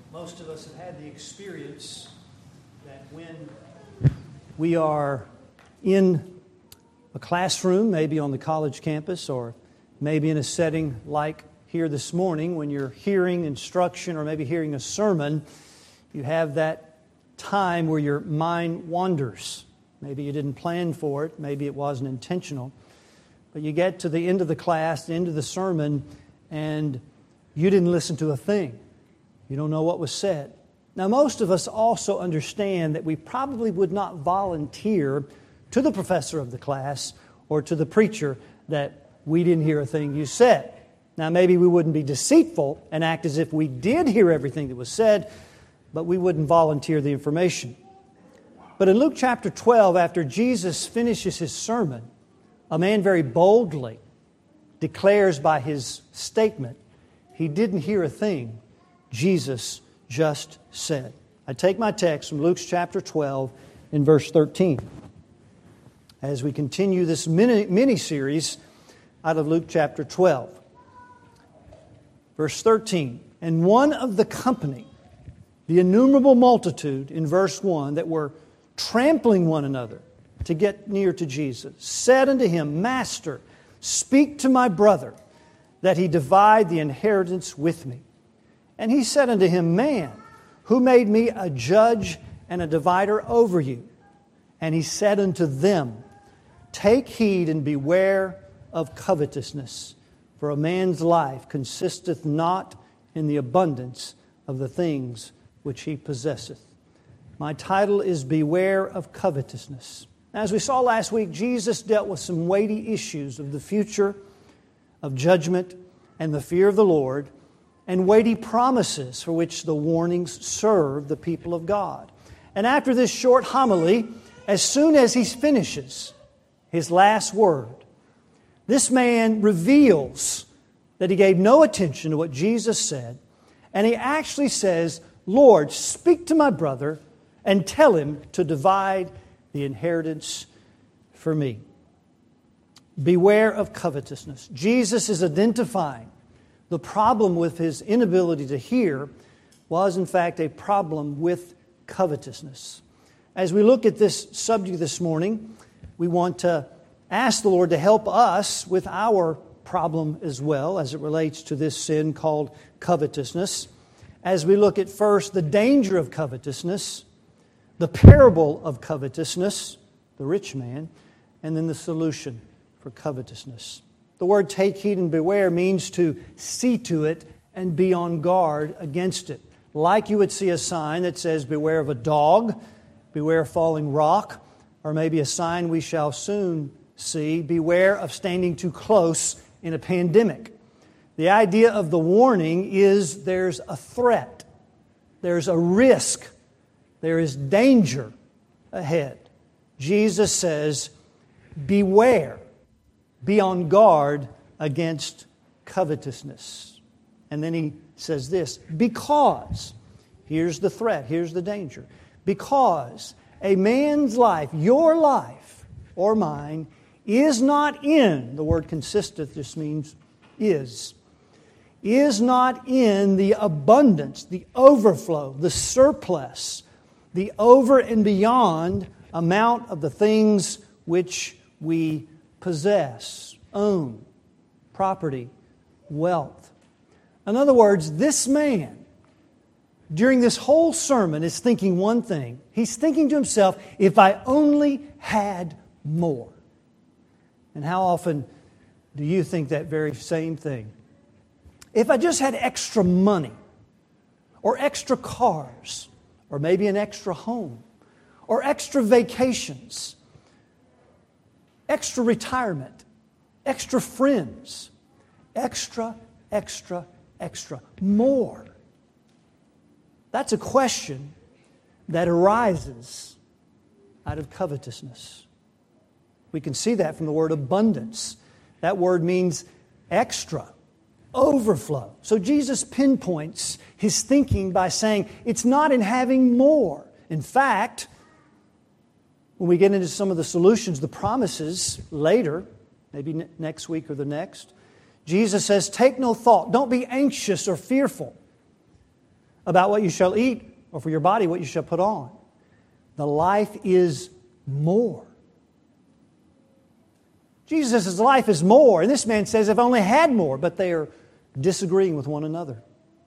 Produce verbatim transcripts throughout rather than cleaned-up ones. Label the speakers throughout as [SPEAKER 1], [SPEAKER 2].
[SPEAKER 1] Most of us have had the experience that when we are in a classroom, maybe on the college campus, or maybe in a setting like here this morning, when you're hearing instruction or maybe hearing a sermon, you have that time where your mind wanders. Maybe you didn't plan for it, maybe it wasn't intentional, but you get to the end of the class, the end of the sermon, and you didn't listen to a thing. You don't know what was said. Now, most of us also understand that we probably would not volunteer to the professor of the class or to the preacher that we didn't hear a thing you said. Now, maybe we wouldn't be deceitful and act as if we did hear everything that was said, but we wouldn't volunteer the information. But in Luke chapter twelve, after Jesus finishes his sermon, a man very boldly declares by his statement, he didn't hear a thing Jesus just said. I take my text from Luke chapter twelve in verse thirteen. As we continue this mini, mini-series out of Luke chapter twelve. Verse thirteen. And one of the company, the innumerable multitude in verse one that were trampling one another to get near to Jesus, said unto him, Master, speak to my brother, that he divide the inheritance with me. And he said unto him, Man, who made me a judge and a divider over you? And he said unto them, Take heed and beware of covetousness, for a man's life consisteth not in the abundance of the things which he possesseth. My title is Beware of Covetousness. As we saw last week, Jesus dealt with some weighty issues of the future, of judgment, and the fear of the Lord, and weighty promises for which the warnings serve the people of God. And after this short homily, as soon as he finishes his last word, this man reveals that he gave no attention to what Jesus said, and he actually says, Lord, speak to my brother and tell him to divide the inheritance for me. Beware of covetousness. Jesus is identifying the problem with his inability to hear was, in fact, a problem with covetousness. As we look at this subject this morning, we want to ask the Lord to help us with our problem as well as it relates to this sin called covetousness. As we look at first the danger of covetousness, the parable of covetousness, the rich man, and then the solution for covetousness. The word take heed and beware means to see to it and be on guard against it. Like you would see a sign that says, beware of a dog, beware of falling rock, or maybe a sign we shall soon see, beware of standing too close in a pandemic. The idea of the warning is there's a threat, there's a risk, there is danger ahead. Jesus says, beware. Be on guard against covetousness. And then he says this, because, here's the threat, here's the danger, because a man's life, your life or mine, is not in, the word consisteth just means is, is not in the abundance, the overflow, the surplus, the over and beyond amount of the things which we possess, own, property, wealth. In other words, this man, during this whole sermon, is thinking one thing. He's thinking to himself, if I only had more. And how often do you think that very same thing? If I just had extra money, or extra cars, or maybe an extra home, or extra vacations, extra retirement, extra friends, extra, extra, extra, more. That's a question that arises out of covetousness. We can see that from the word abundance. That word means extra, overflow. So Jesus pinpoints his thinking by saying it's not in having more. In fact, when we get into some of the solutions, the promises later, maybe ne- next week or the next, Jesus says, take no thought. Don't be anxious or fearful about what you shall eat, or for your body what you shall put on. The life is more. Jesus' life is more. And this man says, if I only had more, but they are disagreeing with one another.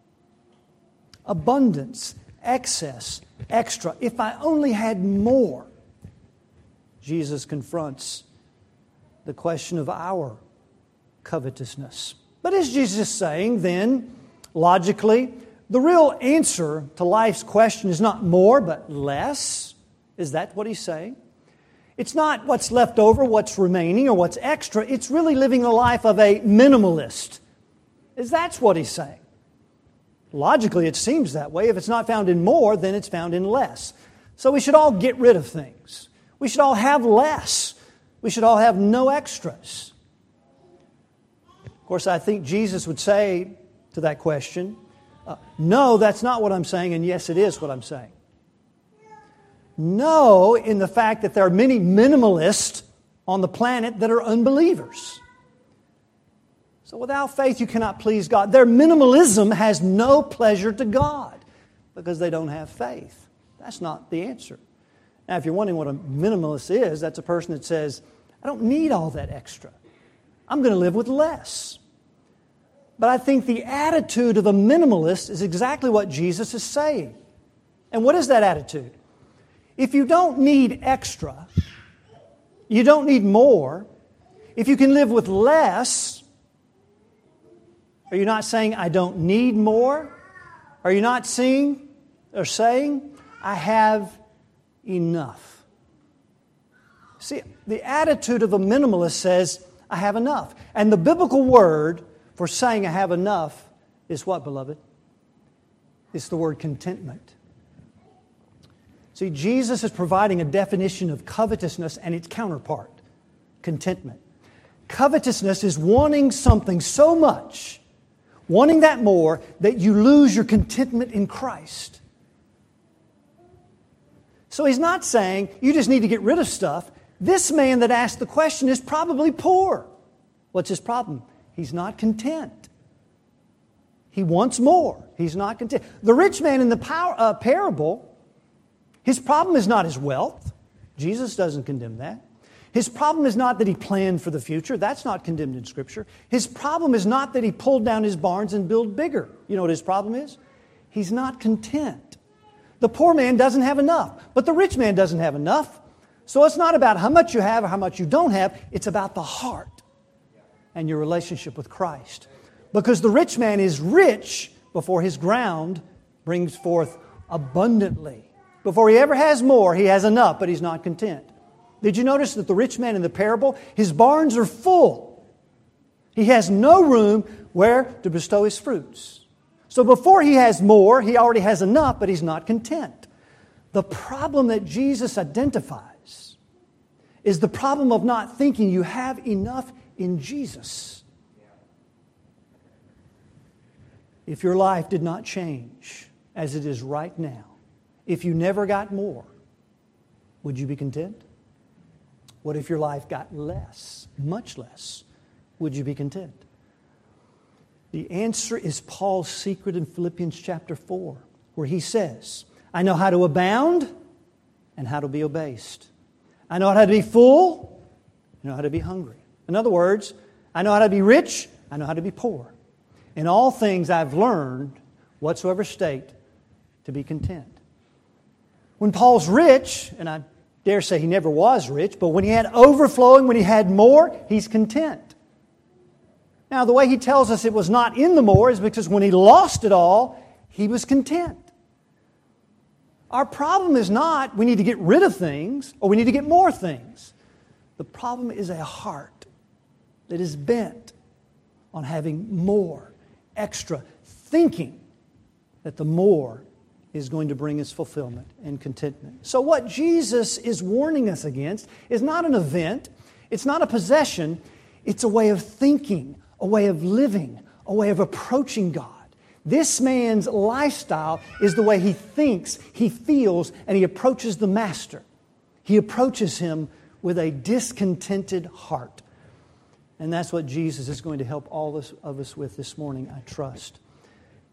[SPEAKER 1] Abundance, excess, extra. If I only had more. Jesus confronts the question of our covetousness. But is Jesus saying then, logically, the real answer to life's question is not more, but less? Is that what he's saying? It's not what's left over, what's remaining, or what's extra. It's really living the life of a minimalist. Is that what he's saying? Logically, it seems that way. If it's not found in more, then it's found in less. So we should all get rid of things. We should all have less. We should all have no extras. Of course, I think Jesus would say to that question, uh, no, that's not what I'm saying, and yes, it is what I'm saying. No, in the fact that there are many minimalists on the planet that are unbelievers. So without faith, you cannot please God. Their minimalism has no pleasure to God because they don't have faith. That's not the answer. Now, if you're wondering what a minimalist is, that's a person that says, I don't need all that extra. I'm going to live with less. But I think the attitude of a minimalist is exactly what Jesus is saying. And what is that attitude? If you don't need extra, you don't need more, if you can live with less, are you not saying, I don't need more? Are you not seeing or saying, I have enough? See, the attitude of a minimalist says, I have enough. And the biblical word for saying I have enough is what, beloved? It's the word contentment. See, Jesus is providing a definition of covetousness and its counterpart, contentment. Covetousness is wanting something so much, wanting that more, that you lose your contentment in Christ. So he's not saying you just need to get rid of stuff. This man that asked the question is probably poor. What's his problem? He's not content. He wants more. He's not content. The rich man in the power, uh, parable, his problem is not his wealth. Jesus doesn't condemn that. His problem is not that he planned for the future. That's not condemned in Scripture. His problem is not that he pulled down his barns and built bigger. You know what his problem is? He's not content. The poor man doesn't have enough, but the rich man doesn't have enough. So it's not about how much you have or how much you don't have. It's about the heart and your relationship with Christ. Because the rich man is rich before his ground brings forth abundantly. Before he ever has more, he has enough, but he's not content. Did you notice that the rich man in the parable, his barns are full. He has no room where to bestow his fruits. So before he has more, he already has enough, but he's not content. The problem that Jesus identifies is the problem of not thinking you have enough in Jesus. If your life did not change as it is right now, if you never got more, would you be content? What if your life got less, much less? Would you be content? The answer is Paul's secret in Philippians chapter four, where he says, I know how to abound and how to be abased. I know how to be full, I know how to be hungry. In other words, I know how to be rich, I know how to be poor. In all things I've learned, whatsoever state, to be content. When Paul's rich, and I dare say he never was rich, but when he had overflowing, when he had more, he's content. Now, the way he tells us it was not in the more is because when he lost it all, he was content. Our problem is not we need to get rid of things or we need to get more things. The problem is a heart that is bent on having more, extra, thinking that the more is going to bring us fulfillment and contentment. So what Jesus is warning us against is not an event, it's not a possession, it's a way of thinking, a way of living, a way of approaching God. This man's lifestyle is the way he thinks, he feels, and he approaches the Master. He approaches Him with a discontented heart. And that's what Jesus is going to help all of us with this morning, I trust.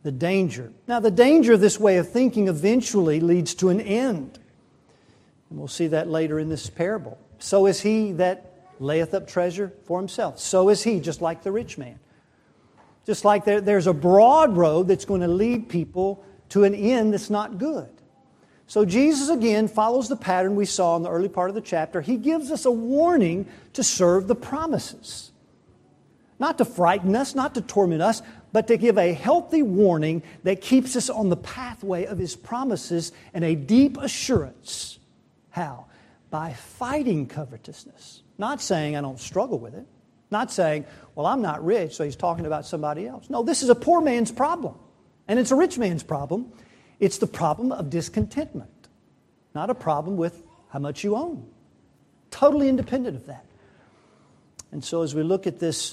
[SPEAKER 1] the danger. Now, the danger of this way of thinking eventually leads to an end. And we'll see that later in this parable. So is he that layeth up treasure for himself. So is he, just like the rich man. Just like there, there's a broad road that's going to lead people to an end that's not good. So Jesus again follows the pattern we saw in the early part of the chapter. He gives us a warning to serve the promises. Not to frighten us, not to torment us, but to give a healthy warning that keeps us on the pathway of His promises and a deep assurance. How? By fighting covetousness. Not saying I don't struggle with it. Not saying, well, I'm not rich, so he's talking about somebody else. No, this is a poor man's problem. And it's a rich man's problem. It's the problem of discontentment. Not a problem with how much you own. Totally independent of that. And so as we look at this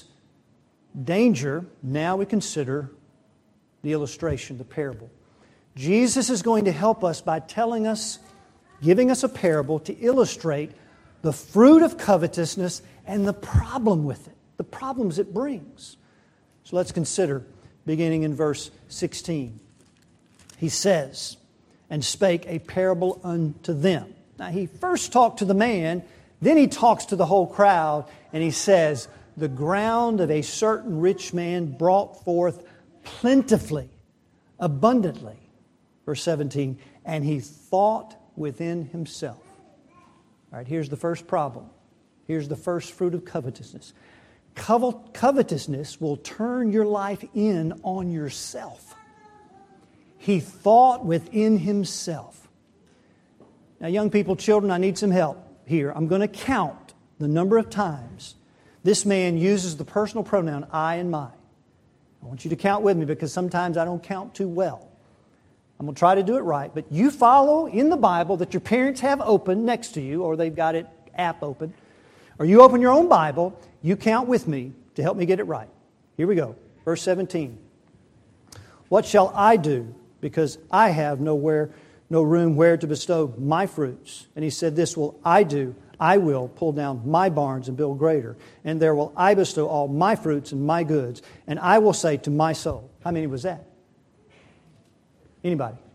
[SPEAKER 1] danger, now we consider the illustration, the parable. Jesus is going to help us by telling us, giving us a parable to illustrate the fruit of covetousness and the problem with it, the problems it brings. So let's consider, beginning in verse sixteen. He says, and spake a parable unto them. Now he first talked to the man, then he talks to the whole crowd, and he says, the ground of a certain rich man brought forth plentifully, abundantly. Verse seventeen, and he thought within himself. All right, here's the first problem. Here's the first fruit of covetousness. Covet- covetousness will turn your life in on yourself. He thought within himself. Now, young people, children, I need some help here. I'm going to count the number of times this man uses the personal pronoun I and my. I want you to count with me because sometimes I don't count too well. I'm going to try to do it right. But you follow in the Bible that your parents have open next to you, or they've got it app open, or you open your own Bible, you count with me to help me get it right. Here we go. Verse seventeen. What shall I do? Because I have nowhere, no room where to bestow my fruits. And he said, this will I do. I will pull down my barns and build greater. And there will I bestow all my fruits and my goods. And I will say to my soul. How many was that? Anybody?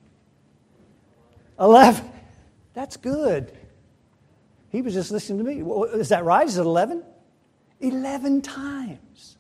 [SPEAKER 1] Eleven. That's good. He was just listening to me. Is that right? Is it eleven? Eleven times.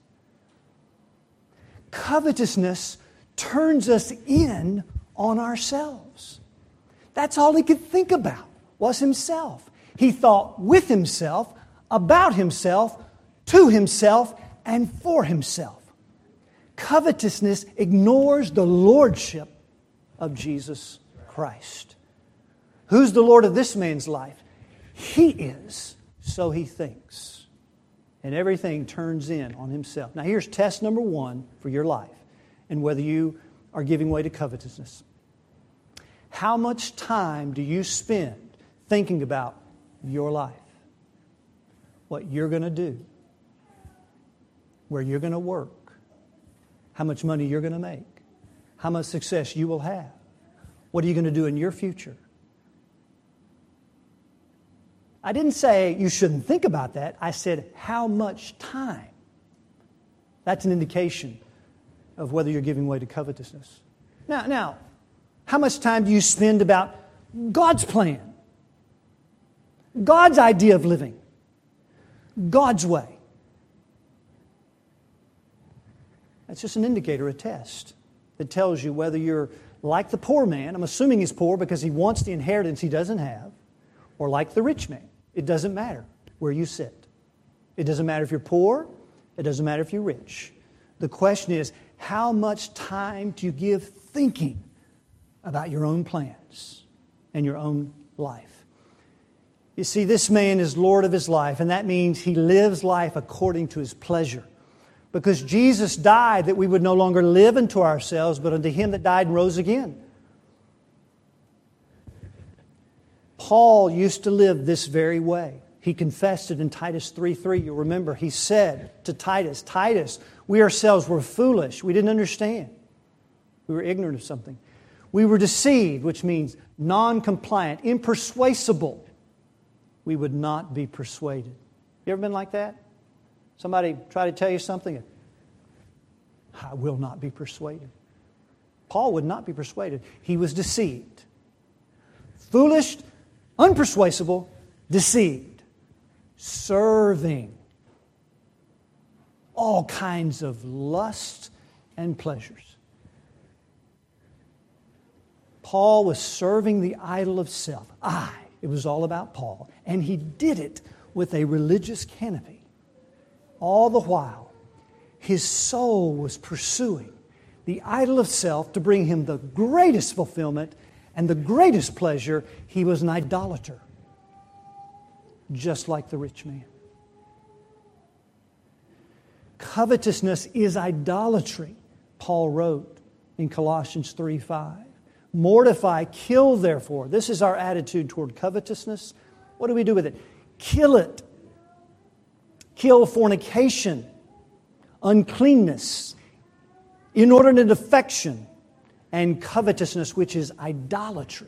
[SPEAKER 1] Covetousness turns us in on ourselves. That's all he could think about was himself. He thought with himself, about himself, to himself, and for himself. Covetousness ignores the lordship of Jesus Christ. Who's the Lord of this man's life? He is, so he thinks. And everything turns in on himself. Now here's test number one for your life and whether you are giving way to covetousness. How much time do you spend thinking about your life? What you're going to do? Where you're going to work? How much money you're going to make? How much success you will have? What are you going to do in your future? I didn't say you shouldn't think about that. I said how much time. That's an indication of whether you're giving way to covetousness. Now, now, how much time do you spend about God's plan? God's idea of living? God's way? That's just an indicator, a test that tells you whether you're like the poor man. I'm assuming he's poor because he wants the inheritance he doesn't have, or like the rich man. It doesn't matter where you sit. It doesn't matter if you're poor. It doesn't matter if you're rich. The question is, how much time do you give thinking about your own plans and your own life? You see, this man is Lord of his life, and that means he lives life according to his pleasure. Because Jesus died that we would no longer live unto ourselves, but unto Him that died and rose again. Paul used to live this very way. He confessed it in Titus three three. You'll remember he said to Titus, Titus, we ourselves were foolish. We didn't understand. We were ignorant of something. We were deceived, which means non-compliant, impersuasible. We would not be persuaded. You ever been like that? Somebody try to tell you something? I will not be persuaded. Paul would not be persuaded. He was deceived. Foolish, unpersuasible, deceived. Serving all kinds of lusts and pleasures. Paul was serving the idol of self. I. It was all about Paul. And he did it with a religious canopy. All the while, his soul was pursuing the idol of self to bring him the greatest fulfillment and the greatest pleasure. He was an idolater, just like the rich man. Covetousness is idolatry, Paul wrote in Colossians three five. Mortify, kill therefore. This is our attitude toward covetousness. What do we do with it? Kill it. Kill fornication, uncleanness, inordinate affection, and covetousness, which is idolatry.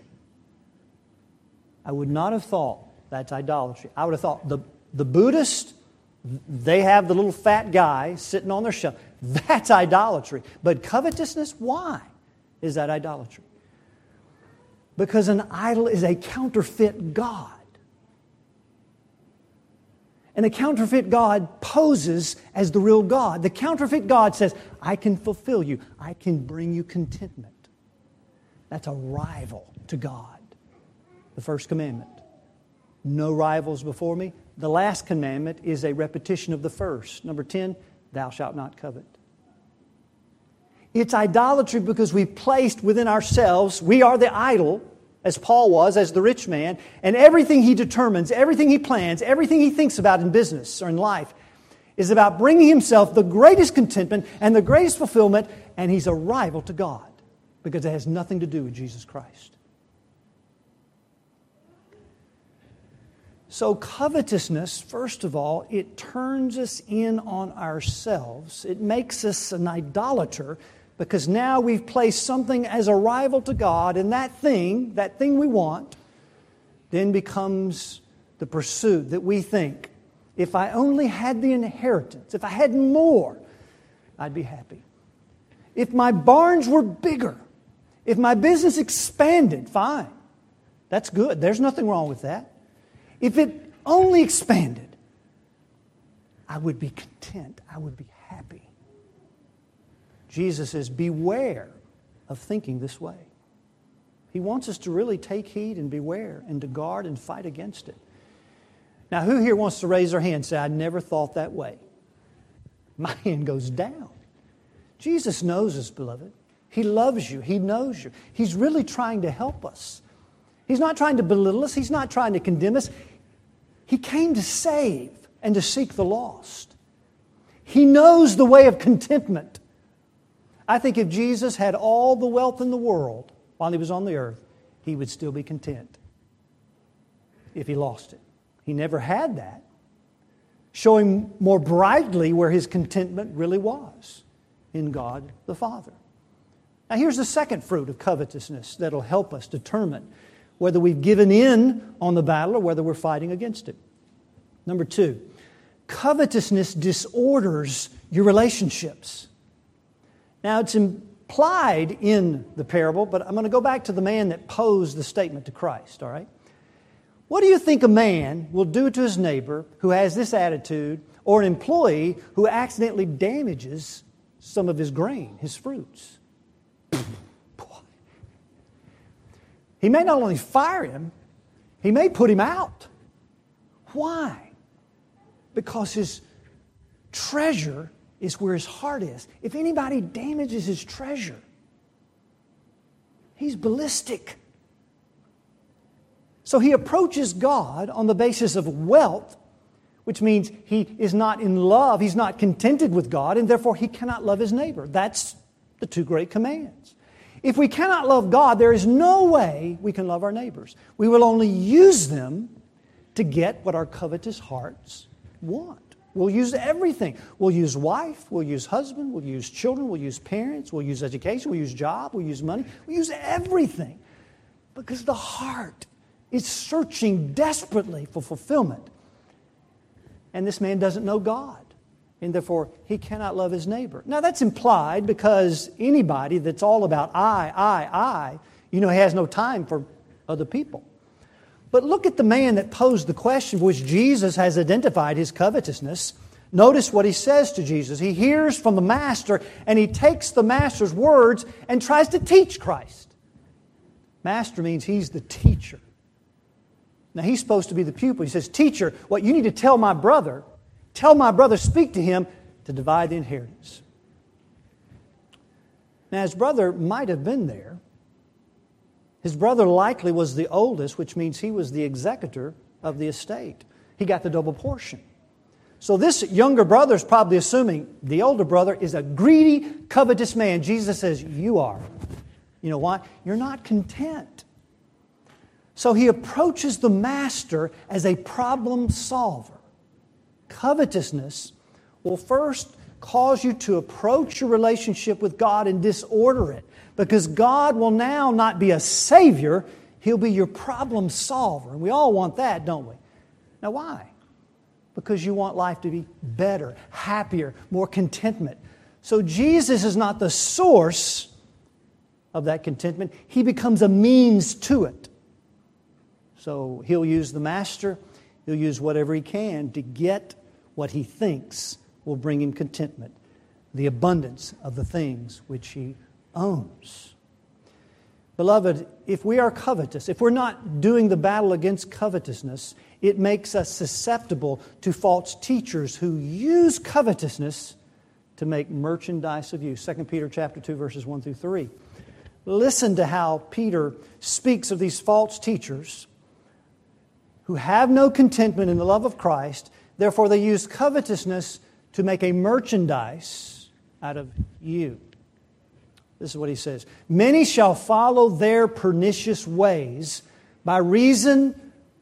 [SPEAKER 1] I would not have thought that's idolatry. I would have thought the, the Buddhist, they have the little fat guy sitting on their shelf. That's idolatry. But covetousness, why is that idolatry? Because an idol is a counterfeit God. And the counterfeit God poses as the real God. The counterfeit God says, I can fulfill you. I can bring you contentment. That's a rival to God. The first commandment. No rivals before me. The last commandment is a repetition of the first. Number ten, thou shalt not covet. It's idolatry because we've placed within ourselves, we are the idol, as Paul was, as the rich man, and everything he determines, everything he plans, everything he thinks about in business or in life is about bringing himself the greatest contentment and the greatest fulfillment, and he's a rival to God because it has nothing to do with Jesus Christ. So covetousness, first of all, it turns us in on ourselves. It makes us an idolater because now we've placed something as a rival to God, and that thing, that thing we want, then becomes the pursuit that we think, if I only had the inheritance, if I had more, I'd be happy. If my barns were bigger, if my business expanded, fine. That's good. There's nothing wrong with that. If it only expanded, I would be content. I would be happy. Jesus says, beware of thinking this way. He wants us to really take heed and beware and to guard and fight against it. Now, who here wants to raise their hand and say, I never thought that way? My hand goes down. Jesus knows us, beloved. He loves you. He knows you. He's really trying to help us. He's not trying to belittle us. He's not trying to condemn us. He came to save and to seek the lost. He knows the way of contentment. I think if Jesus had all the wealth in the world while He was on the earth, He would still be content if He lost it. He never had that, showing more brightly where His contentment really was, in God the Father. Now here's the second fruit of covetousness that'll help us determine whether we've given in on the battle or whether we're fighting against it. Number two, covetousness disorders your relationships. Now it's implied in the parable, but I'm going to go back to the man that posed the statement to Christ, all right? What do you think a man will do to his neighbor who has this attitude, or an employee who accidentally damages some of his grain, his fruits? He may not only fire him, he may put him out. Why? Because his treasure is where his heart is. If anybody damages his treasure, he's ballistic. So he approaches God on the basis of wealth, which means he is not in love, he's not contented with God, and therefore he cannot love his neighbor. That's the two great commands. If we cannot love God, there is no way we can love our neighbors. We will only use them to get what our covetous hearts want. We'll use everything. We'll use wife, we'll use husband, we'll use children, we'll use parents, we'll use education, we'll use job, we'll use money. We'll use everything because the heart is searching desperately for fulfillment. And this man doesn't know God. and therefore he cannot love his neighbor. Now that's implied because anybody that's all about I, I, I, you know, he has no time for other people. But look at the man that posed the question for which Jesus has identified his covetousness. Notice what he says to Jesus. He hears from the Master and he takes the Master's words and tries to teach Christ. Master means he's the teacher. Now he's supposed to be the pupil. He says, teacher, what you need to tell my brother, tell my brother, speak to him to divide the inheritance. Now his brother might have been there. His brother likely was the oldest, which means he was the executor of the estate. He got the double portion. So this younger brother is probably assuming the older brother is a greedy, covetous man. Jesus says, you are. You know why? You're not content. So he approaches the Master as a problem solver. Covetousness will first cause you to approach your relationship with God and disorder it. Because God will now not be a Savior, He'll be your problem solver. And we all want that, don't we? Now why? Because you want life to be better, happier, more contentment. So Jesus is not the source of that contentment. He becomes a means to it. So He'll use the Master, He'll use whatever He can to get what He thinks will bring Him contentment. The abundance of the things which He owns. Beloved, if we are covetous, if we're not doing the battle against covetousness, it makes us susceptible to false teachers who use covetousness to make merchandise of you. Second Peter chapter two, verses one through three. Listen to how Peter speaks of these false teachers who have no contentment in the love of Christ. Therefore, they use covetousness to make a merchandise out of you. This is what he says. Many shall follow their pernicious ways by reason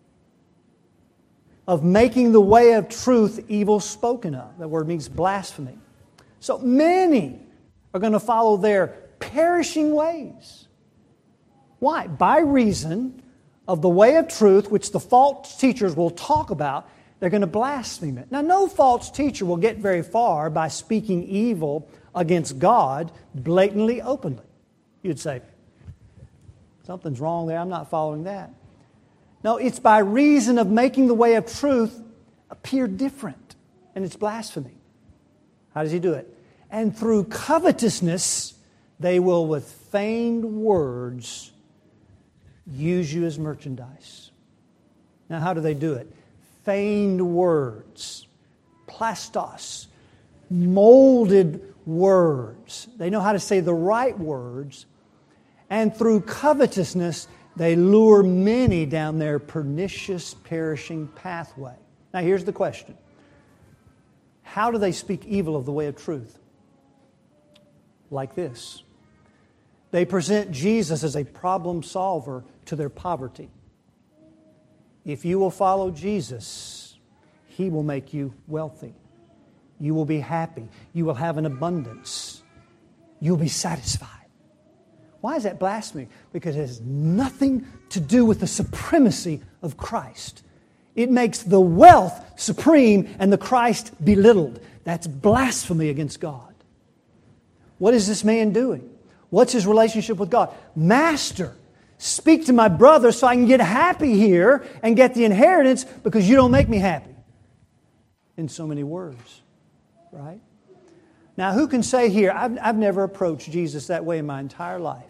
[SPEAKER 1] of making the way of truth evil spoken of. That word means blasphemy. So many are going to follow their perishing ways. Why? By reason of the way of truth, which the false teachers will talk about, they're going to blaspheme it. Now, no false teacher will get very far by speaking evil against God blatantly, openly. You'd say, something's wrong there, I'm not following that. No, it's by reason of making the way of truth appear different. And it's blasphemy. How does he do it? And through covetousness, they will with feigned words use you as merchandise. Now, how do they do it? Feigned words. Plastos. Molded words. They know how to say the right words. And through covetousness, they lure many down their pernicious, perishing pathway. Now here's the question. How do they speak evil of the way of truth? Like this. They present Jesus as a problem solver to their poverty. If you will follow Jesus, He will make you wealthy. You will be happy. You will have an abundance. You'll be satisfied. Why is that blasphemy? Because it has nothing to do with the supremacy of Christ. It makes the wealth supreme and the Christ belittled. That's blasphemy against God. What is this man doing? What's his relationship with God? Master, speak to my brother so I can get happy here and get the inheritance because you don't make me happy. In so many words. Right? Now, who can say here, I've, I've never approached Jesus that way in my entire life?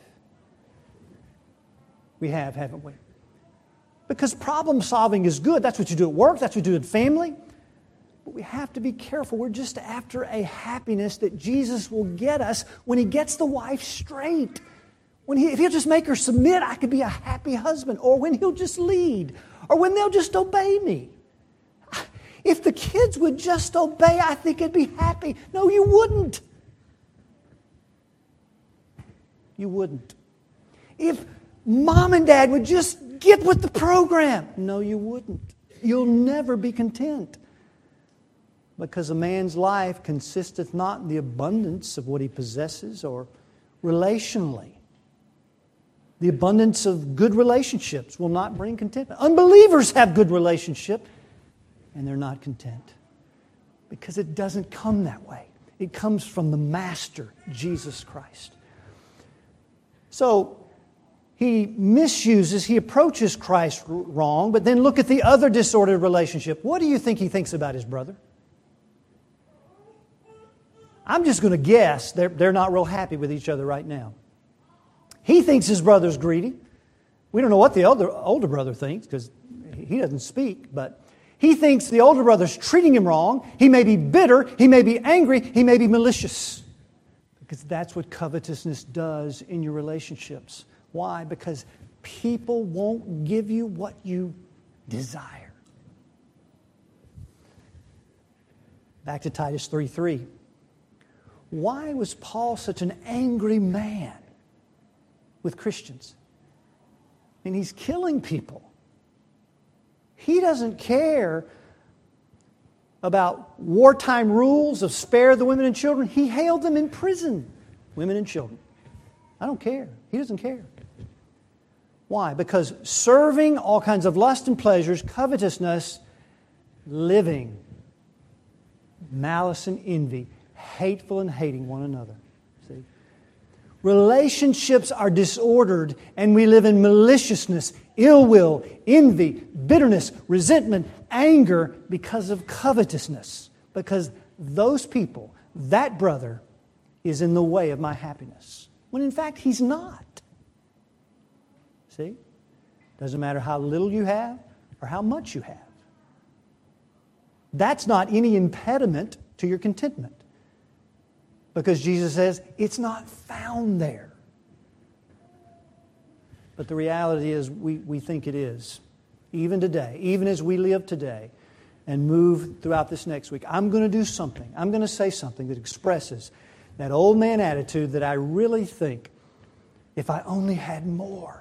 [SPEAKER 1] We have, haven't we? Because problem solving is good. That's what you do at work. That's what you do at family. But we have to be careful. We're just after a happiness that Jesus will get us when He gets the wife straight. When he, if He'll just make her submit, I could be a happy husband. Or when He'll just lead. Or when they'll just obey me. If the kids would just obey, I think I'd be happy. No, you wouldn't. You wouldn't. If mom and dad would just get with the program. No, you wouldn't. You'll never be content. Because a man's life consisteth not in the abundance of what he possesses or relationally. The abundance of good relationships will not bring contentment. Unbelievers have good relationships. And they're not content. Because it doesn't come that way. It comes from the Master, Jesus Christ. So, he misuses, he approaches Christ wrong, but then look at the other disordered relationship. What do you think he thinks about his brother? I'm just going to guess they're, they're not real happy with each other right now. He thinks his brother's greedy. We don't know what the older, older brother thinks because he doesn't speak, but he thinks the older brother's treating him wrong. He may be bitter, he may be angry, he may be malicious. Because that's what covetousness does in your relationships. Why? Because people won't give you what you desire. Back to Titus three three. Why was Paul such an angry man with Christians? I mean, he's killing people. He doesn't care about wartime rules of spare the women and children. He held them in prison, women and children. I don't care. He doesn't care. Why? Because serving all kinds of lust and pleasures, covetousness, living, malice and envy, hateful and hating one another. See? Relationships are disordered and we live in maliciousness, ill will, envy, bitterness, resentment, anger because of covetousness. Because those people, that brother, is in the way of my happiness. When in fact he's not. See? Doesn't matter how little you have or how much you have. That's not any impediment to your contentment. Because Jesus says it's not found there. But the reality is we, we think it is. Even today, even as we live today and move throughout this next week, I'm going to do something. I'm going to say something that expresses that old man attitude that I really think, if I only had more.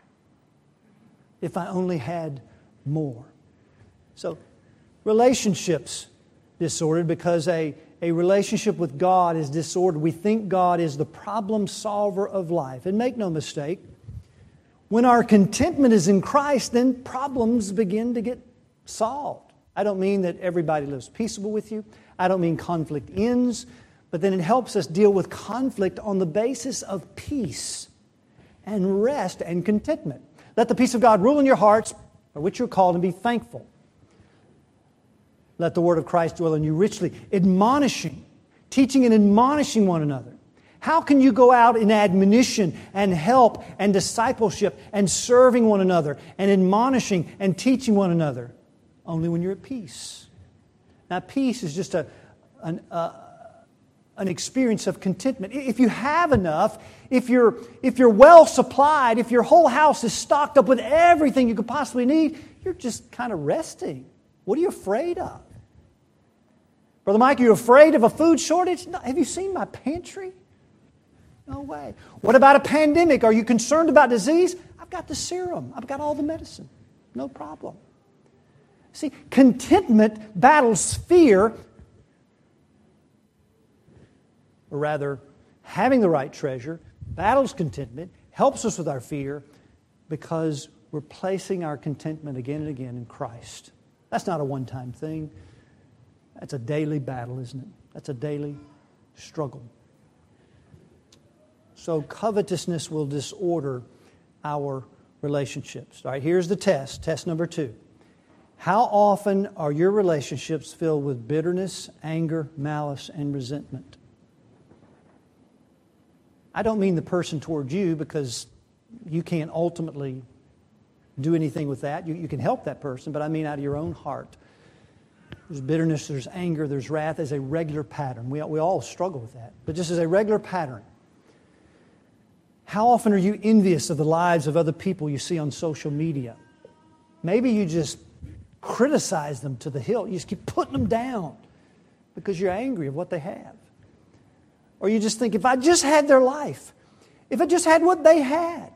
[SPEAKER 1] If I only had more. So, relationships disordered because a, a relationship with God is disordered. We think God is the problem solver of life. And make no mistake, when our contentment is in Christ, then problems begin to get solved. I don't mean that everybody lives peaceable with you. I don't mean conflict ends. But then it helps us deal with conflict on the basis of peace and rest and contentment. Let the peace of God rule in your hearts, by which you're called, and be thankful. Let the word of Christ dwell in you richly, admonishing, teaching and admonishing one another. How can you go out in admonition and help and discipleship and serving one another and admonishing and teaching one another? Only when you're at peace. Now, peace is just a, an, uh, an experience of contentment. If you have enough, if you're, if you're well supplied, if your whole house is stocked up with everything you could possibly need, you're just kind of resting. What are you afraid of? Brother Mike, are you afraid of a food shortage? No. Have you seen my pantry? No way. What about a pandemic? Are you concerned about disease? I've got the serum. I've got all the medicine. No problem. See, contentment battles fear, or rather, having the right treasure battles contentment, helps us with our fear, because we're placing our contentment again and again in Christ. That's not a one-time thing. That's a daily battle, isn't it? That's a daily struggle. So covetousness will disorder our relationships. All right, here's the test. Test number two. How often are your relationships filled with bitterness, anger, malice, and resentment? I don't mean the person toward you, because you can't ultimately do anything with that. You, you can help that person, but I mean out of your own heart. There's bitterness, there's anger, there's wrath as a regular pattern. We, we all struggle with that. But just as a regular pattern. How often are you envious of the lives of other people you see on social media? Maybe you just criticize them to the hilt. You just keep putting them down because you're angry of what they have. Or you just think, if I just had their life, if I just had what they had,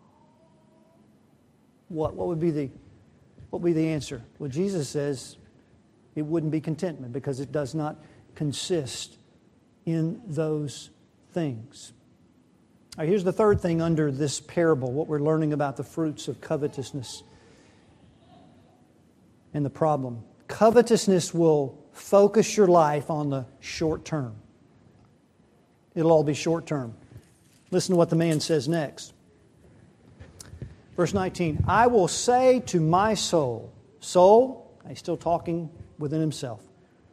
[SPEAKER 1] what, what would be the what would be the answer? Well, Jesus says it wouldn't be contentment, because it does not consist in those things. All right, here's the third thing under this parable, what we're learning about the fruits of covetousness and the problem. Covetousness will focus your life on the short term. It'll all be short term. Listen to what the man says next. Verse nineteen, I will say to my soul, soul, he's still talking within himself.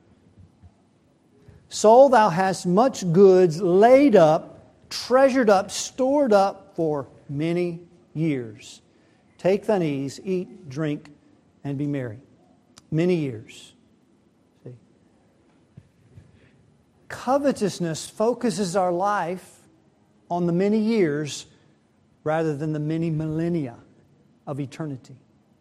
[SPEAKER 1] Soul, thou hast much goods laid up, treasured up, stored up for many years. Take thine ease, eat, drink, and be merry. Many years. See? Covetousness focuses our life on the many years rather than the many millennia of eternity.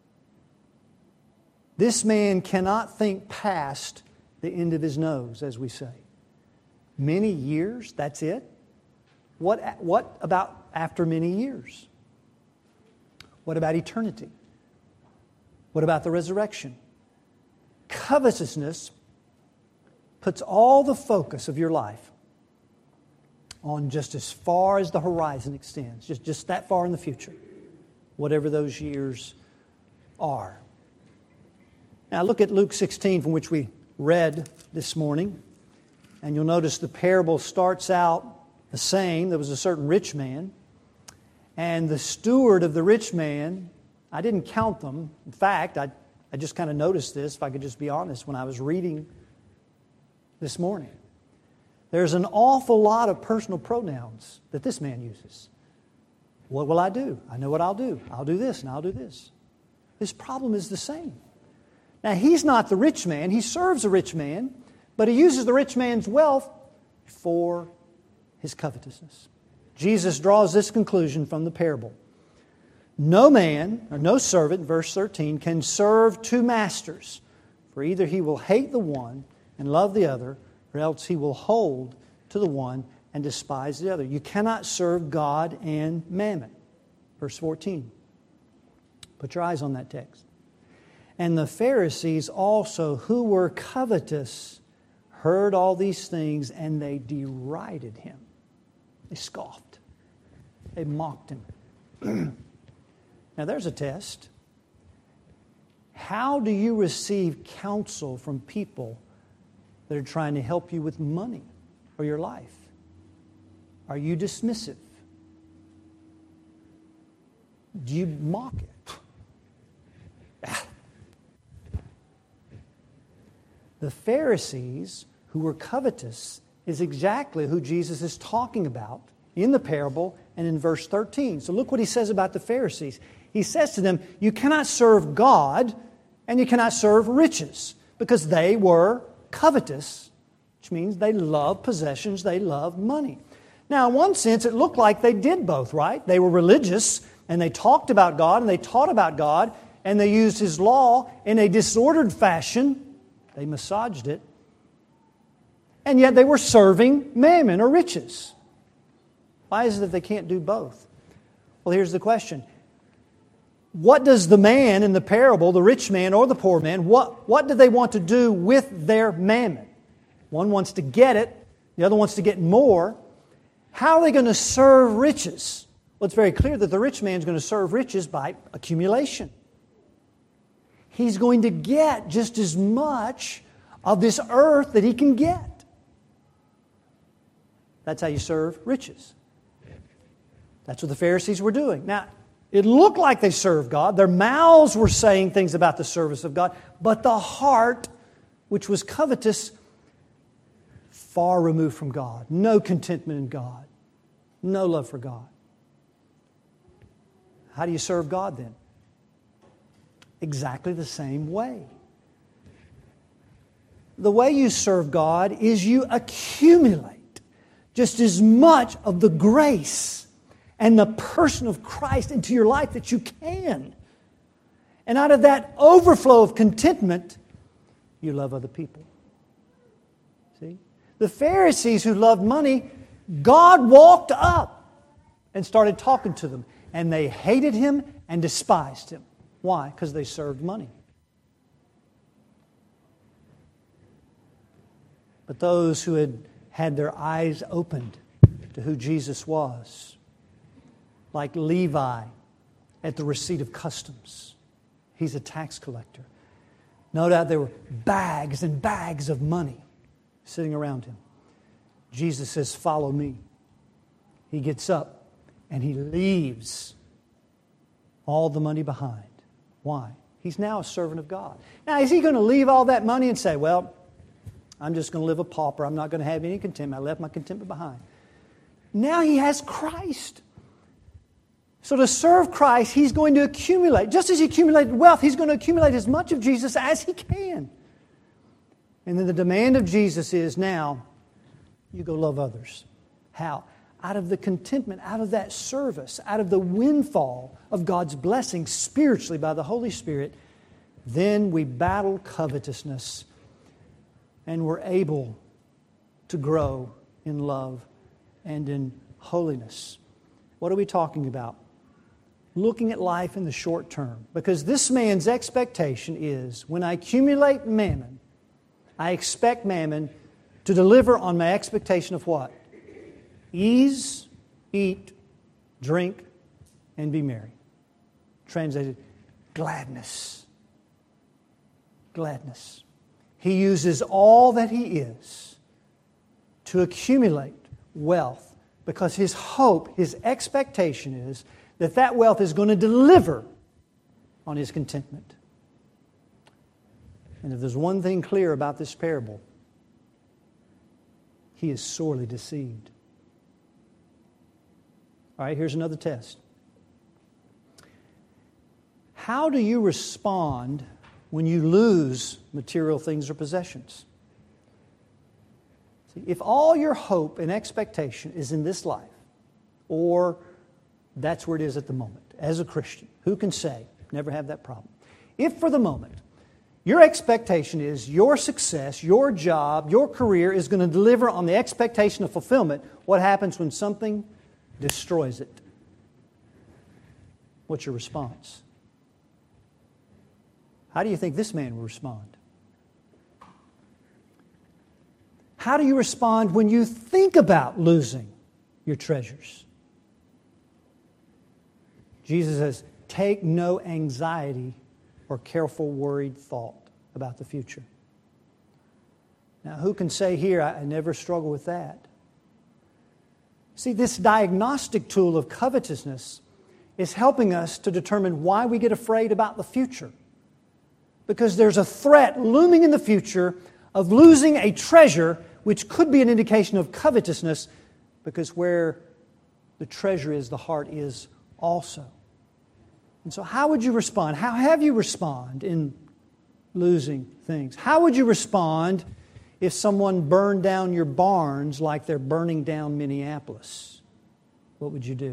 [SPEAKER 1] This man cannot think past the end of his nose, as we say. Many years, that's it? What, what about after many years? What about eternity? What about the resurrection? Covetousness puts all the focus of your life on just as far as the horizon extends, just, just that far in the future, whatever those years are. Now look at Luke sixteen, from which we read this morning, and you'll notice the parable starts out the same. There was a certain rich man, and the steward of the rich man, I didn't count them. In fact, I, I just kind of noticed this, if I could just be honest, when I was reading this morning. There's an awful lot of personal pronouns that this man uses. What will I do? I know what I'll do. I'll do this and I'll do this. His problem is the same. Now, he's not the rich man. He serves a rich man, but he uses the rich man's wealth for his covetousness. Jesus draws this conclusion from the parable. No man, or no servant, verse thirteen, can serve two masters, for either he will hate the one and love the other, or else he will hold to the one and despise the other. You cannot serve God and mammon. Verse fourteen. Put your eyes on that text. And the Pharisees also, who were covetous, heard all these things, and they derided him. They scoffed. They mocked him. Now there's a test. How do you receive counsel from people that are trying to help you with money or your life? Are you dismissive? Do you mock it? The Pharisees, who were covetous, is exactly who Jesus is talking about in the parable and in verse thirteen. So look what he says about the Pharisees. He says to them, you cannot serve God and you cannot serve riches, because they were covetous, which means they love possessions, they love money. Now, in one sense, it looked like they did both, right? They were religious, and they talked about God, and they taught about God, and they used His law in a disordered fashion. They massaged it. And yet they were serving mammon or riches. Why is it that they can't do both? Well, here's the question. What does the man in the parable, the rich man or the poor man, what, what do they want to do with their mammon? One wants to get it. The other wants to get more. How are they going to serve riches? Well, it's very clear that the rich man is going to serve riches by accumulation. He's going to get just as much of this earth that he can get. That's how you serve riches. That's what the Pharisees were doing. Now, it looked like they served God. Their mouths were saying things about the service of God, but the heart, which was covetous, far removed from God. No contentment in God. No love for God. How do you serve God then? Exactly the same way. The way you serve God is you accumulate just as much of the grace and the person of Christ into your life that you can. And out of that overflow of contentment, you love other people. See? The Pharisees who loved money, God walked up and started talking to them. And they hated Him and despised Him. Why? Because they served money. But those who had had their eyes opened to who Jesus was, like Levi at the receipt of customs, he's a tax collector. No doubt there were bags and bags of money sitting around him. Jesus says, "Follow me." He gets up and he leaves all the money behind. Why? He's now a servant of God. Now, is he going to leave all that money and say, "Well, I'm just going to live a pauper. I'm not going to have any contentment. I left my contentment behind"? Now he has Christ. So to serve Christ, he's going to accumulate. Just as he accumulated wealth, he's going to accumulate as much of Jesus as he can. And then the demand of Jesus is, now, you go love others. How? Out of the contentment, out of that service, out of the windfall of God's blessing spiritually by the Holy Spirit, then we battle covetousness and we're able to grow in love and in holiness. What are we talking about? Looking at life in the short term. Because this man's expectation is, when I accumulate mammon, I expect mammon to deliver on my expectation of what? Ease, eat, drink, and be merry. Translated, gladness. Gladness. He uses all that he is to accumulate wealth because his hope, his expectation is that that wealth is going to deliver on his contentment. And if there's one thing clear about this parable, he is sorely deceived. All right, here's another test. How do you respond when you lose material things or possessions? See, if all your hope and expectation is in this life, or that's where it is at the moment, as a Christian, who can say, never have that problem? If for the moment, your expectation is your success, your job, your career is going to deliver on the expectation of fulfillment, what happens when something destroys it? What's your response? How do you think this man will respond? How do you respond when you think about losing your treasures? Jesus says, take no anxiety or careful, worried thought about the future. Now, who can say here, I, I never struggle with that? See, this diagnostic tool of covetousness is helping us to determine why we get afraid about the future. Because there's a threat looming in the future of losing a treasure which could be an indication of covetousness, because where the treasure is, the heart is also. And so how would you respond? How have you responded in losing things? How would you respond if someone burned down your barns like they're burning down Minneapolis? What would you do?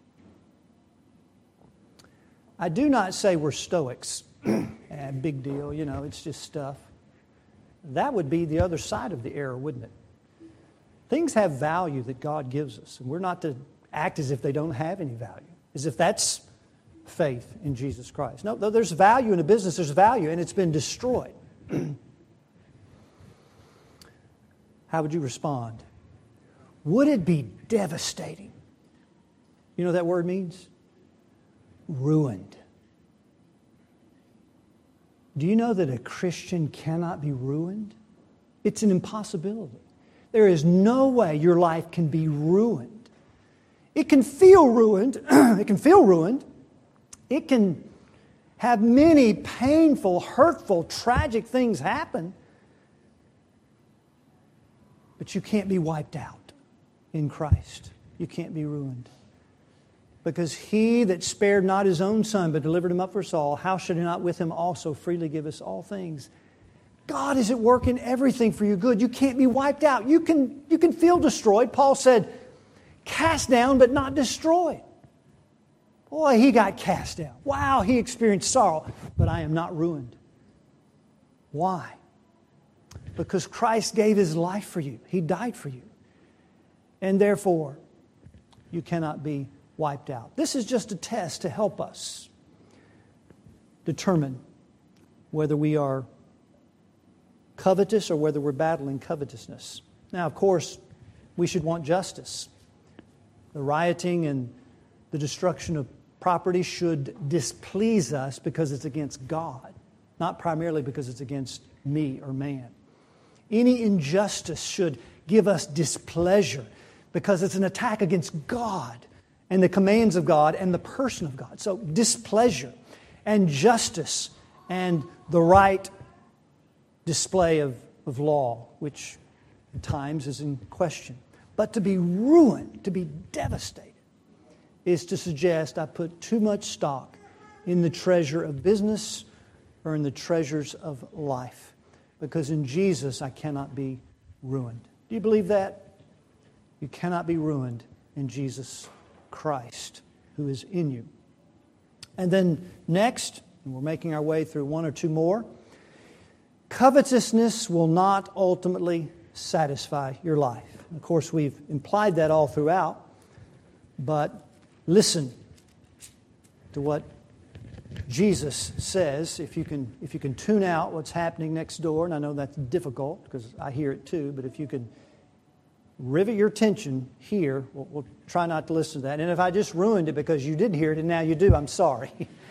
[SPEAKER 1] I do not say we're Stoics. eh, big deal, you know, it's just stuff. That would be the other side of the error, wouldn't it? Things have value that God gives us, and we're not to act as if they don't have any value, as if that's faith in Jesus Christ. No, there's value in a business, there's value, and it's been destroyed. How would you respond? Would it be devastating? You know what that word means? Ruined. Do you know that a Christian cannot be ruined? It's an impossibility. There is no way your life can be ruined. It can feel ruined. It can feel ruined. It can have many painful, hurtful, tragic things happen. But you can't be wiped out in Christ. You can't be ruined. Because he that spared not his own son, but delivered him up for us all, how should he not with him also freely give us all things? God is at work in everything for your good. You can't be wiped out. You can, you can feel destroyed. Paul said, cast down but not destroyed. Boy, he got cast down. Wow, he experienced sorrow. But I am not ruined. Why? Because Christ gave his life for you. He died for you. And therefore, you cannot be wiped out. This is just a test to help us determine whether we are covetous or whether we're battling covetousness. Now, of course, we should want justice. The rioting and the destruction of property should displease us because it's against God. not primarily because it's against me or man. Any injustice should give us displeasure because it's an attack against God and the commands of God and the person of God. So displeasure and justice and the right display of, of law, which at times is in question. But to be ruined, to be devastated, is to suggest I put too much stock in the treasure of business or in the treasures of life. Because in Jesus I cannot be ruined. Do you believe that? You cannot be ruined in Jesus Christ, who is in you. And then next, and we're making our way through one or two more, covetousness will not ultimately satisfy your life. Of course, we've implied that all throughout, but listen to what Jesus says. If you can, if you can tune out what's happening next door, and I know that's difficult because I hear it too, but if you could rivet your attention here, we'll, we'll try not to listen to that. And if I just ruined it because you didn't hear it and now you do, I'm sorry.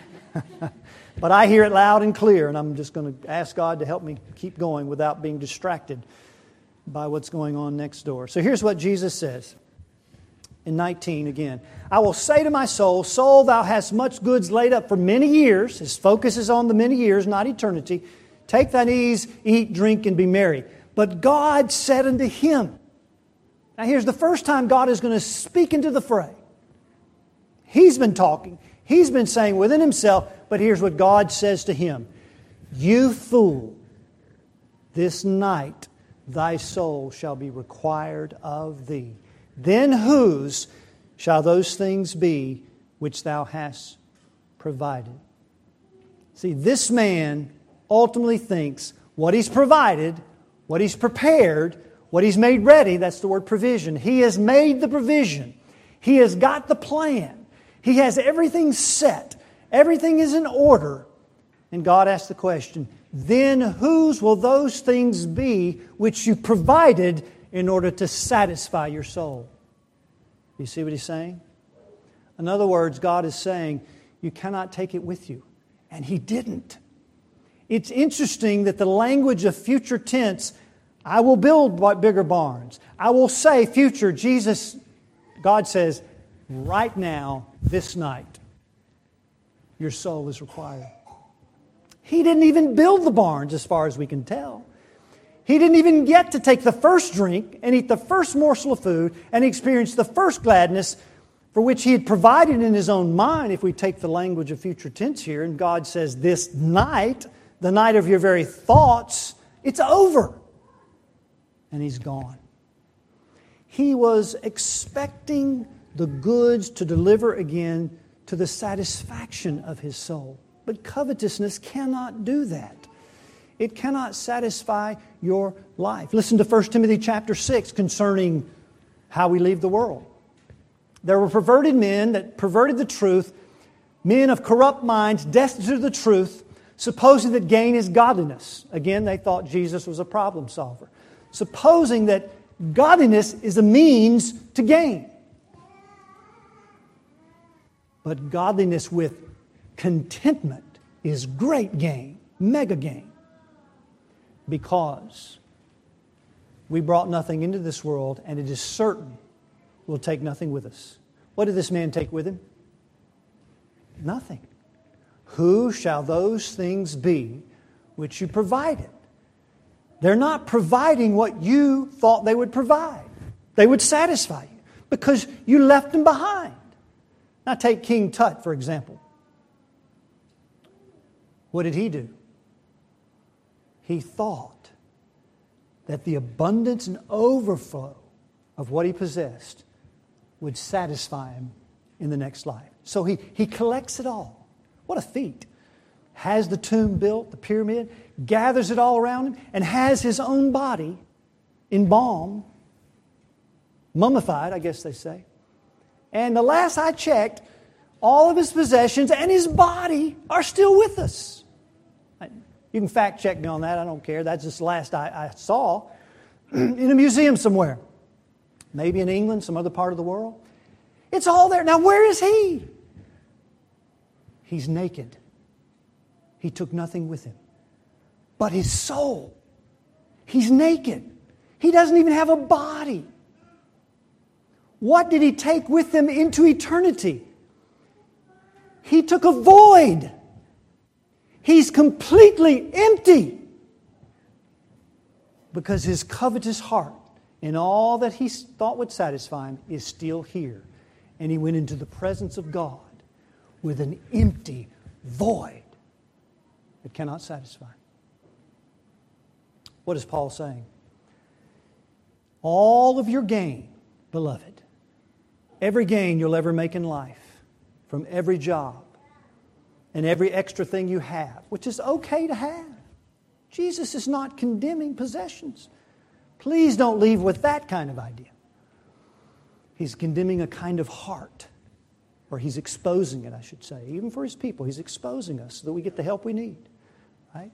[SPEAKER 1] But I hear it loud and clear, and I'm just going to ask God to help me keep going without being distracted by what's going on next door. So here's what Jesus says in nineteen again. I will say to my soul, soul, thou hast much goods laid up for many years. His focus is on the many years, not eternity. Take thine ease, eat, drink, and be merry. But God said unto him. Now here's the first time God is going to speak into the fray. He's been talking. He's been saying within himself, but here's what God says to him. You fool, this night thy soul shall be required of thee. Then whose shall those things be which thou hast provided? See, this man ultimately thinks what he's provided, what he's prepared, what he's made ready, that's the word provision. He has made the provision. He has got the plan. He has everything set. Everything is in order. And God asks the question, then whose will those things be which you provided in order to satisfy your soul? You see what He's saying? In other words, God is saying, you cannot take it with you. And He didn't. It's interesting that the language of future tense, I will build bigger barns. I will say future. Jesus, God says, right now, this night, your soul is required. He didn't even build the barns as far as we can tell. He didn't even get to take the first drink and eat the first morsel of food and experience the first gladness for which He had provided in His own mind, if we take the language of future tense here. And God says, this night, the night of your very thoughts, it's over. And He's gone. He was expecting the goods to deliver again to the satisfaction of his soul. But covetousness cannot do that. It cannot satisfy your life. Listen to First Timothy chapter six concerning how we leave the world. There were perverted men that perverted the truth, men of corrupt minds, destitute of the truth, supposing that gain is godliness. Again, they thought Jesus was a problem solver. Supposing that godliness is a means to gain. But godliness with contentment is great gain, mega gain. Because we brought nothing into this world, and it is certain we'll take nothing with us. What did this man take with him? Nothing. Who shall those things be which you provided? They're not providing what you thought they would provide. They would satisfy you because you left them behind. Now take King Tut, for example. What did he do? He thought that the abundance and overflow of what he possessed would satisfy him in the next life. So he, he collects it all. What a feat. Has the tomb built, the pyramid, gathers it all around him, and has his own body embalmed, mummified, I guess they say. And the last I checked, all of his possessions and his body are still with us. You can fact check me on that. I don't care. That's just the last I, I saw in a museum somewhere. Maybe in England, some other part of the world. It's all there. Now, where is he? He's naked. He took nothing with him. but his soul. He's naked. He doesn't even have a body. What did he take with him into eternity? He took a void. He's completely empty because his covetous heart and all that he thought would satisfy him is still here. And he went into the presence of God with an empty void that cannot satisfy. What is Paul saying? All of your gain, beloved, every gain you'll ever make in life, from every job and every extra thing you have, which is okay to have. Jesus is not condemning possessions. Please don't leave with that kind of idea. He's condemning a kind of heart, or He's exposing it, I should say. Even for His people, He's exposing us so that we get the help we need. Right?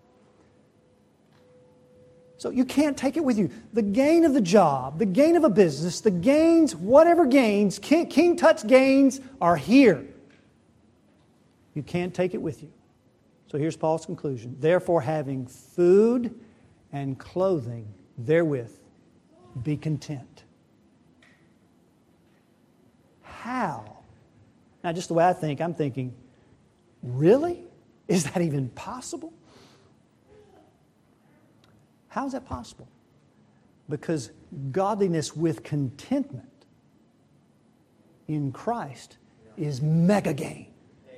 [SPEAKER 1] So you can't take it with you. The gain of the job, the gain of a business, the gains, whatever gains, King, King Tut's gains are here. You can't take it with you. So here's Paul's conclusion. Therefore, having food and clothing therewith, be content. How? Now, just the way I think, I'm thinking, really? Is that even possible? How is that possible? Because godliness with contentment in Christ is mega gain.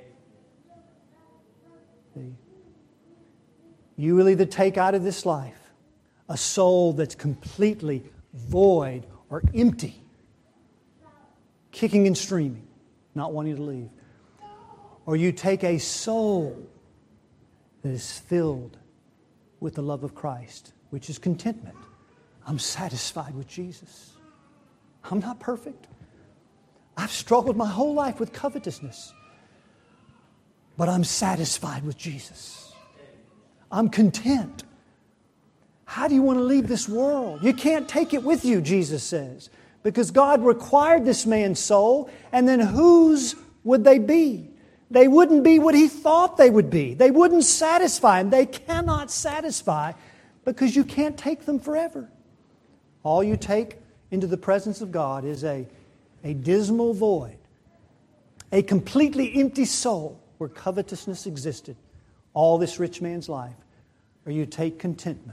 [SPEAKER 1] See? You will either take out of this life a soul that's completely void or empty, kicking and screaming, not wanting to leave. Or you take a soul that is filled with the love of Christ, which is contentment. I'm satisfied with Jesus. I'm not perfect. I've struggled my whole life with covetousness. But I'm satisfied with Jesus. I'm content. How do you want to leave this world? You can't take it with you, Jesus says. Because God required this man's soul, and then whose would they be? They wouldn't be what He thought they would be. They wouldn't satisfy Him. They cannot satisfy because you can't take them forever. All you take into the presence of God is a, a dismal void, a completely empty soul where covetousness existed all this rich man's life, or you take contentment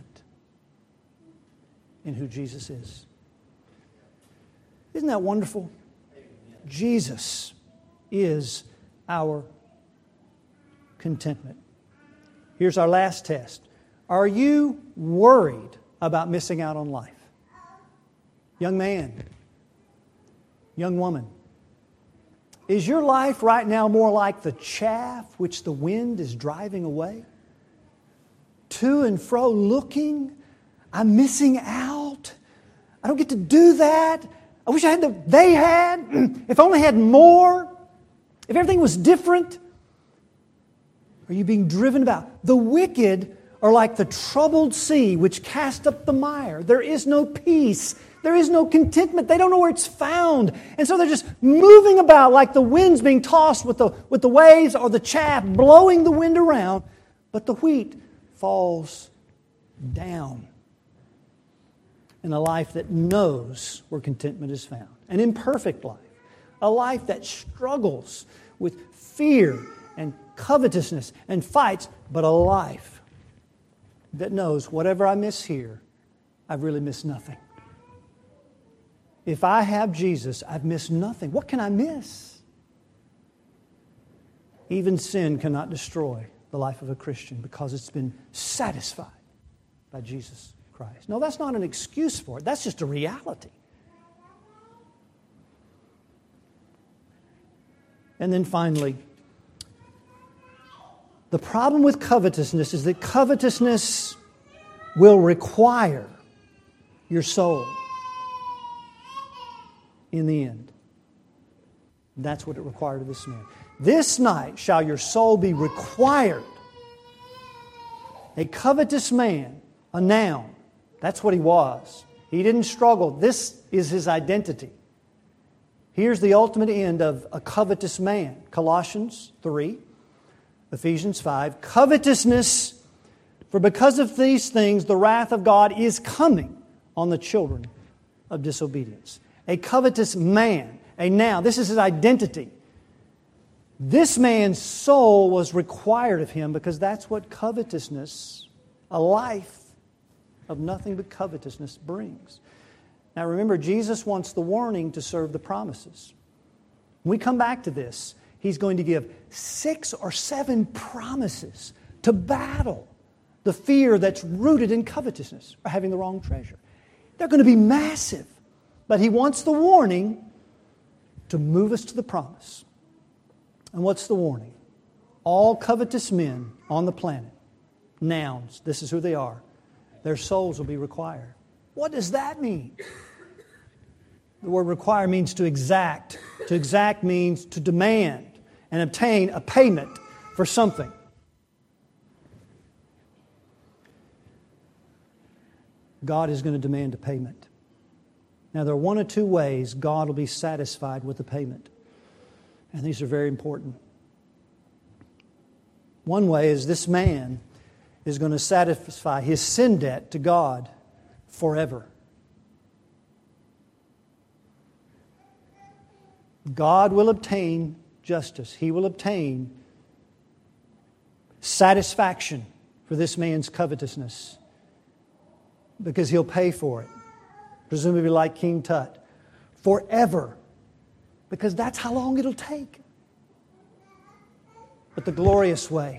[SPEAKER 1] in who Jesus is. Isn't that wonderful? Jesus is our contentment. Here's our last test. Are you worried about missing out on life? Young man, young woman, is your life right now more like the chaff which the wind is driving away? To and fro looking, I'm missing out. I don't get to do that. I wish I had the they had. If I only had more. If everything was different. Are you being driven about? The wicked are like the troubled sea which cast up the mire. There is no peace. There is no contentment. They don't know where it's found. And so they're just moving about like the winds being tossed with the, with the waves or the chaff blowing the wind around. But the wheat falls down in a life that knows where contentment is found. An imperfect life. A life that struggles with fear and covetousness and fights, but a life that knows whatever I miss here, I've really missed nothing. If I have Jesus, I've missed nothing. What can I miss? Even sin cannot destroy the life of a Christian because it's been satisfied by Jesus Christ. No, that's not an excuse for it. That's just a reality. And then finally, the problem with covetousness is that covetousness will require your soul in the end. That's what it required of this man. This night shall your soul be required. A covetous man, a noun. That's what he was. He didn't struggle. This is his identity. Here's the ultimate end of a covetous man. Colossians three, Ephesians five. Covetousness For because of these things, the wrath of God is coming on the children of disobedience. A covetous man, a noun, this is his identity. This man's soul was required of him because that's what covetousness, a life of nothing but covetousness, brings. Now remember, Jesus wants the warning to serve the promises. When we come back to this, He's going to give six or seven promises to battle the fear that's rooted in covetousness or having the wrong treasure. They're going to be massive. But He wants the warning to move us to the promise. And what's the warning? All covetous men on the planet, nouns, this is who they are, their souls will be required. What does that mean? The word require means to exact. To exact means to demand and obtain a payment for something. God is going to demand a payment. Now, there are one or two ways God will be satisfied with the payment. And these are very important. One way is this man is going to satisfy his sin debt to God forever. God will obtain justice. He will obtain satisfaction for this man's covetousness because he'll pay for it. Presumably like King Tut. Forever. Because that's how long it'll take. But the glorious way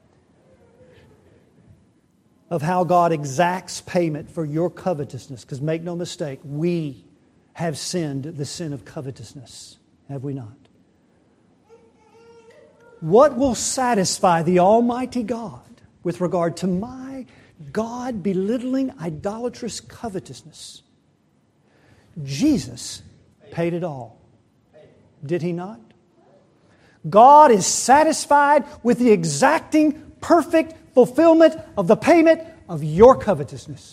[SPEAKER 1] of how God exacts payment for your covetousness. Because make no mistake, we have sinned the sin of covetousness. Have we not? What will satisfy the Almighty God with regard to my God belittling idolatrous covetousness? Jesus paid it all. Did He not? God is satisfied with the exacting, perfect fulfillment of the payment of your covetousness.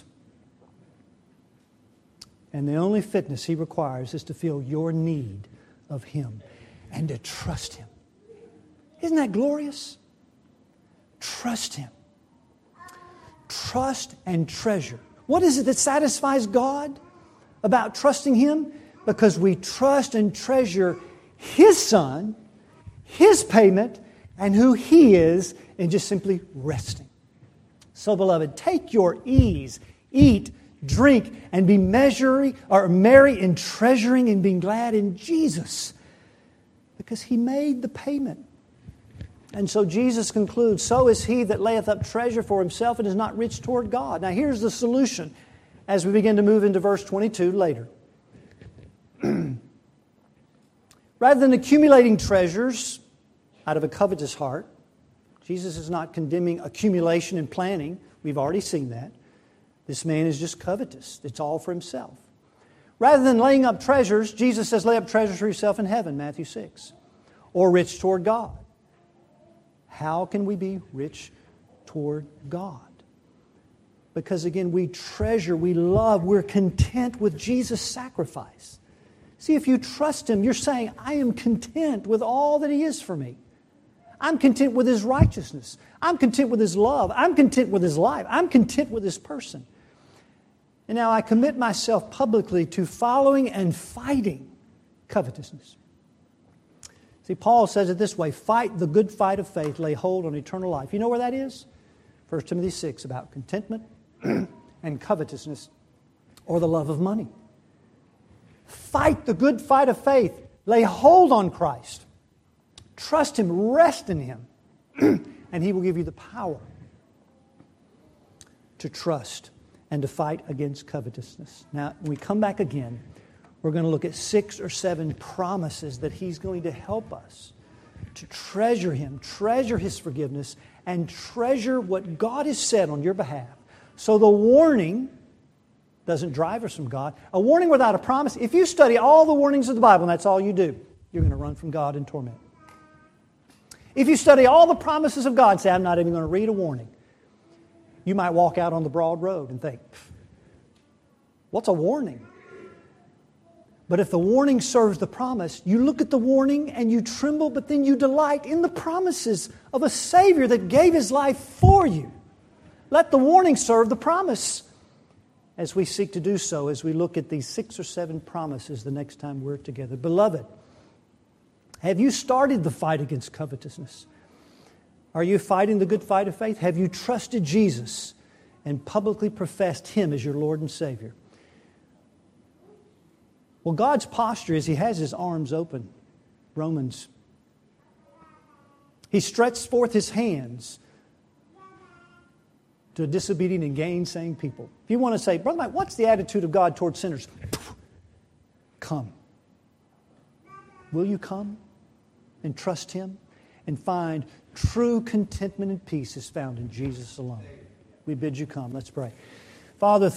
[SPEAKER 1] And the only fitness He requires is to feel your need of Him and to trust Him. Isn't that glorious? Trust Him. Trust and treasure. What is it that satisfies God about trusting Him? Because we trust and treasure His Son, His payment, and who He is in just simply resting. So, beloved, take your ease, eat, drink, and be measuring or merry in treasuring and being glad in Jesus. Because He made the payment. And so Jesus concludes, so is he that layeth up treasure for himself and is not rich toward God. Now here's the solution as we begin to move into verse twenty-two later. Rather than accumulating treasures out of a covetous heart, Jesus is not condemning accumulation and planning. We've already seen that. This man is just covetous. It's all for himself. Rather than laying up treasures, Jesus says, lay up treasures for yourself in heaven, Matthew six. Or rich toward God. How can we be rich toward God? Because again, we treasure, we love, we're content with Jesus' sacrifice. See, if you trust Him, you're saying, I am content with all that He is for me. I'm content with His righteousness. I'm content with His love. I'm content with His life. I'm content with His person. And now I commit myself publicly to following and fighting covetousness. See, Paul says it this way, fight the good fight of faith, lay hold on eternal life. You know where that is? First Timothy six, about contentment and covetousness or the love of money. Fight the good fight of faith, lay hold on Christ. Trust Him, rest in Him, and He will give you the power to trust and to fight against covetousness. Now, when we come back again, we're going to look at six or seven promises that He's going to help us to treasure Him, treasure His forgiveness, and treasure what God has said on your behalf. So the warning doesn't drive us from God. A warning without a promise, if you study all the warnings of the Bible and that's all you do, you're going to run from God in torment. If you study all the promises of God and say, I'm not even going to read a warning, you might walk out on the broad road and think, what's a warning? But if the warning serves the promise, you look at the warning and you tremble, but then you delight in the promises of a Savior that gave His life for you. Let the warning serve the promise as we seek to do so, as we look at these six or seven promises the next time we're together. Beloved, have you started the fight against covetousness? Are you fighting the good fight of faith? Have you trusted Jesus and publicly professed Him as your Lord and Savior? Well, God's posture is He has His arms open. Romans. He stretched forth His hands to a disobedient and gainsaying people. If you want to say, Brother Mike, what's the attitude of God toward sinners? Come. Will you come and trust Him and find true contentment and peace is found in Jesus alone? We bid you come. Let's pray. Father,